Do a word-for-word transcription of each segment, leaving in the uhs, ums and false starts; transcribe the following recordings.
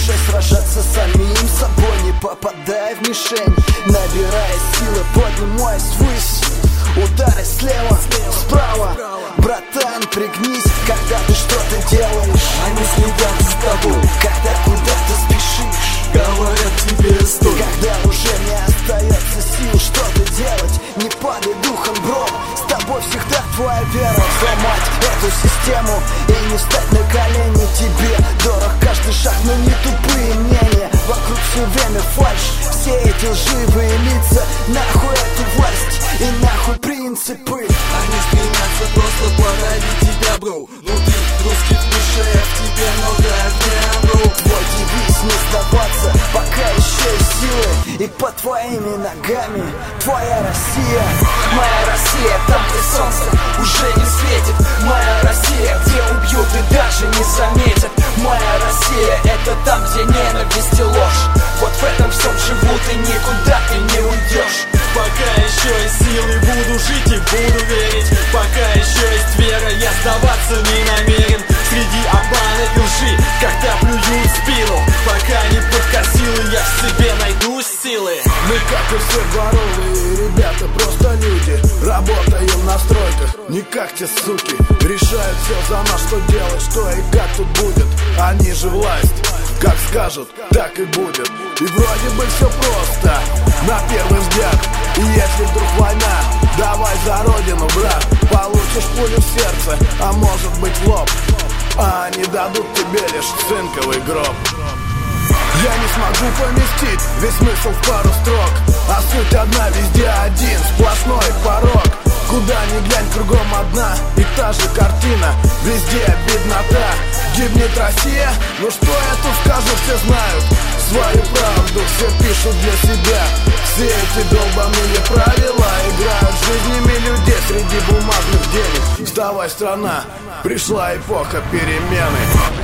Решай сражаться самим собой, не попадая в мишень. Набирая силы, поднимаясь ввысь. Удары слева, справа. Братан, пригнись, когда ты что-то делаешь. Они следят за тобой, когда куда-то спешишь. говорят тебе стой. Когда уже не остается сил что-то делать, не падай духом, бро. С тобой всегда твоя вера. Сломать эту систему и не встать на колени. Тебе дорог каждый шаг, но не тупые мнения. Вокруг все время фальшь, все эти лживые лица. Нахуй эту власть и нахуй принципы. Они стремятся просто поразить тебя, бро. Ну ты русский в душе, в тебе много огня, бро. Твой девиз не сдаваться, пока еще есть силы. И под твоими ногами твоя Россия. Моя Россия, там где солнце уже не светит. Моя Россия, где убьют и даже не заметят. Моя Россия, это там, где ненависть и ложь. Вот в этом всем живут и никуда ты не уйдешь. Пока еще есть силы, буду жить и буду верить. Пока еще есть вера, я сдаваться не намерен. Среди обмана и лжи, когда плюют в спину. Пока не подкосилы, я в себе найду силы. Мы, как и все дворовые ребята, просто люди. Работаем на стройках, не как те суки. Решают все за нас, что делать, что и как тут будет. Они же власть, как скажут, так и будет. И вроде бы все просто, на первый взгляд. И если вдруг война, давай за родину, брат. Получишь пулю в сердце, а может быть в лоб. А они дадут тебе лишь цинковый гроб. Я не смогу поместить весь смысл в пару строк. А суть одна, везде один сплошной порог. Куда ни глянь, кругом одна и та же картина. Везде беднота, гибнет Россия. Ну что я тут скажу, все знают свою правду, все пишут для себя. Все эти долбаные правила играют жизнями людей среди бумажных денег. Вставай, страна, пришла эпоха перемены.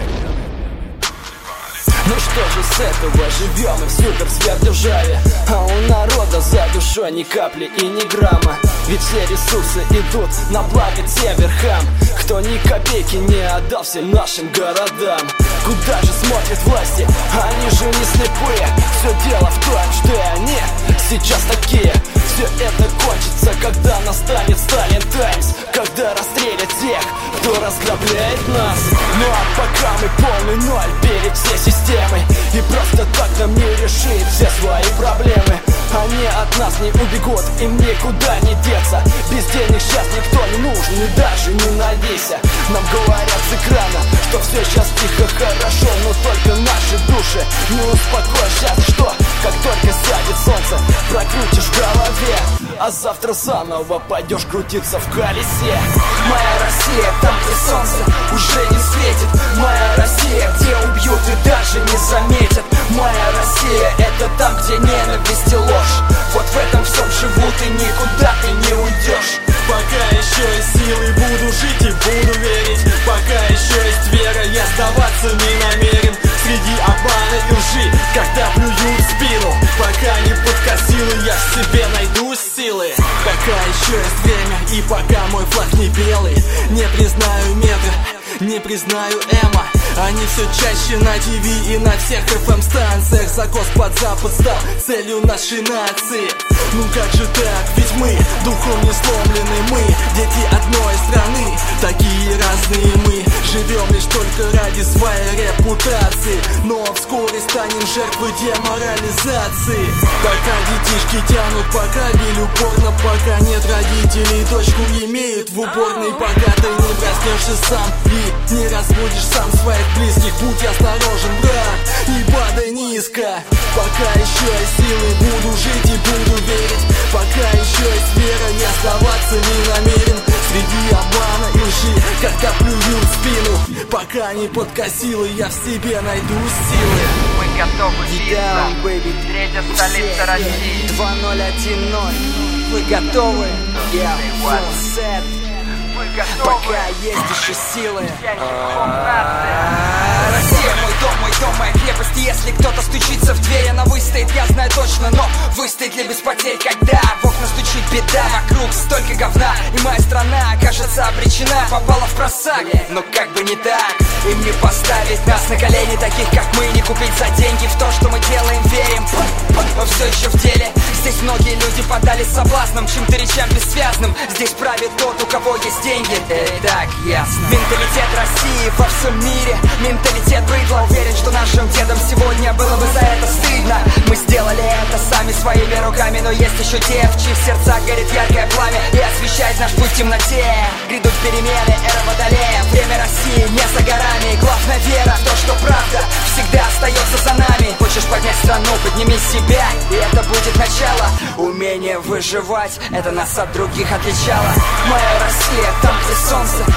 Ну что же с этого, живем и в суперсверхдержаве. А у народа за душой ни капли и ни грамма. Ведь все ресурсы идут на благо тем верхам, кто ни копейки не отдал всем нашим городам. Куда же смотрят власти, они же не слепые. Все дело в том, что они сейчас такие. Все это кончится, когда настанет Сталин Таймс, когда расстрелят тех, кто разграбляет нас. Ну а пока мы полный ноль перед всей системой, и просто так нам не решить все свои проблемы. Они от нас не убегут, им никуда не деться. Без денег сейчас никто не нужен, и даже не надейся. Нам говорят с экрана, что все сейчас тихо, хорошо, но только наши души не успокоишься, что как только сядет солнце, прокрутишь в голове, а завтра заново пойдешь крутиться в колесе. Моя Россия, там где солнце уже не светит. Моя Россия, где убьют и даже не заметят. Моя Россия, это там, где ненависть и ложь. Вот в этом всем живут и никуда ты не уйдешь. Пока еще есть силы, буду жить и буду верить. Пока еще есть вера, я сдаваться не намерен. Среди обмана и лжи, когда плюют в спину. Пока не подкосилы, я в себе найду силы. Пока еще есть время и пока мой флаг не белый. Не признаю метра, не признаю эмо. Они все чаще на ТВ и на всех эф эм-станциях. Закос под запад стал целью нашей нации. Ну как же так, ведь мы духом не сломлены. Мы дети одной страны, такие разные мы. Живем лишь только ради своей репутации, но вскоре станем жертвой деморализации. Пока детишки тянут по кабель упорно, пока нет родителей, дочку имеют в уборной. Пока ты не проснешься сам и не разбудишь сам своих близких, будь осторожен, брат, не падай низко. Пока еще есть силы, буду жить и буду верить. Пока еще есть вера, я сдаваться не намерен. Среди обмана и лжи, когда плюют в спину. Пока не подкосилы, я в себе найду силы. Мы готовы биться. Третья столица России. два ноль один ноль. Вы готовы? Я full set. Мы готовы. Пока есть еще силы. Россия, мой дом, мой дом, моя крепость. Если кто-то стучится в дверь, она выстоит, я знаю точно. Но выстоит ли без потерь, когда в окна стучит беда? Вокруг столько говна, и моя страна окажется кажется, обречена, попала в просак. Но как бы не так, им не поставить нас на колени, таких как мы, не купить за деньги в то, что мы делаем, верим. Мы все еще в деле. Здесь многие люди поддались соблазнам, чьим-то речам бессвязным. Здесь правит тот, у кого есть деньги. И так ясно. Менталитет России во всем мире, менталитет быдла. Уверен, что нашим дедам сегодня было бы за это стыдно. Мы сделали это сами своими руками, но есть еще те, в чьих сердцах горит яркое пламя и освещает наш путь в темноте. Грядут перемены, эра Водолея, время России не за горами. Главная вера в то, что правда всегда остается за нами. Хочешь поднять страну, подними себя, и это будет начало. Умение выживать, это нас от других отличало. Моя Россия, там, где солнце